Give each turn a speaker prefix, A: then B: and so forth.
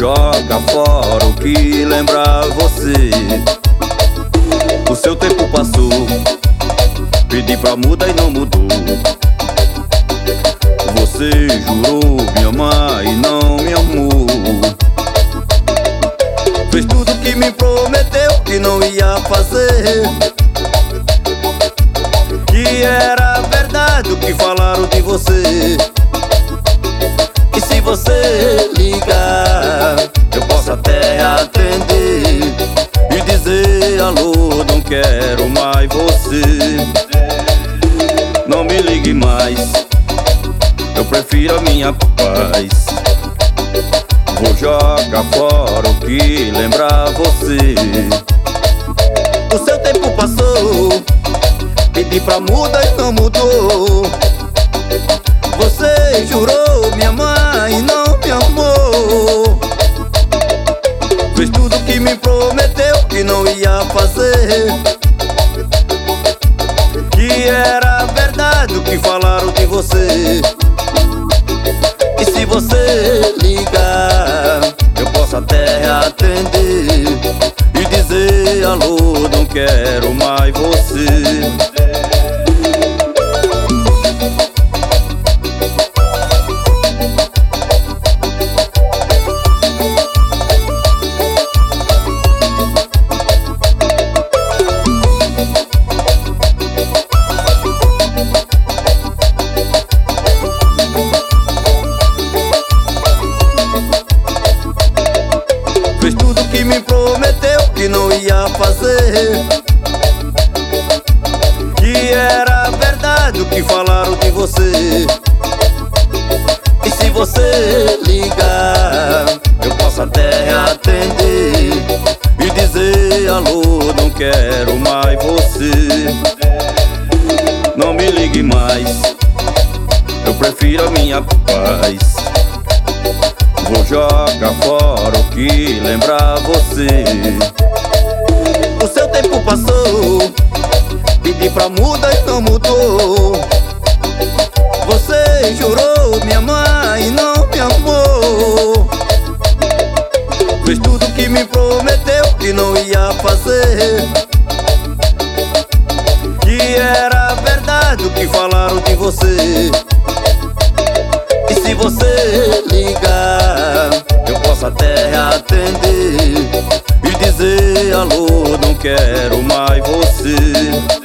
A: joga fora o que lembra você. O seu tempo passou, pedi pra mudar e não mudou. Você jurou me amar e não me amou. Fez tudo que me prometeu que não ia fazer, que era verdade o que falaram de você. E se você ligar, eu posso até atender e dizer alô, não quero mais você. Não me ligue mais, eu prefiro a minha paz. Vou jogar fora o que lembra você. O seu tempo passou, pedi pra mudar e não mudou. Você jurou me amar e não me amou. Fez tudo que me prometeu que não ia fazer, que era verdade o que falaram de você. E se você ligar, eu posso até atender e dizer alô, não quero mais você. Fez tudo que me prometeu que não ia fazer, que era verdade o que falaram de você. E se você ligar, eu posso até atender e dizer alô, não quero mais você. Não me ligue mais, eu prefiro a minha paz. Vou jogar fora o que lembra você. O seu tempo passou, pedi pra mudar e não mudou. Você jurou me amar e não me amou. Fez tudo que me prometeu que não ia fazer, que era verdade o que falaram de você. E se você ligar, eu posso até atender e dizer alô, não quero mais você.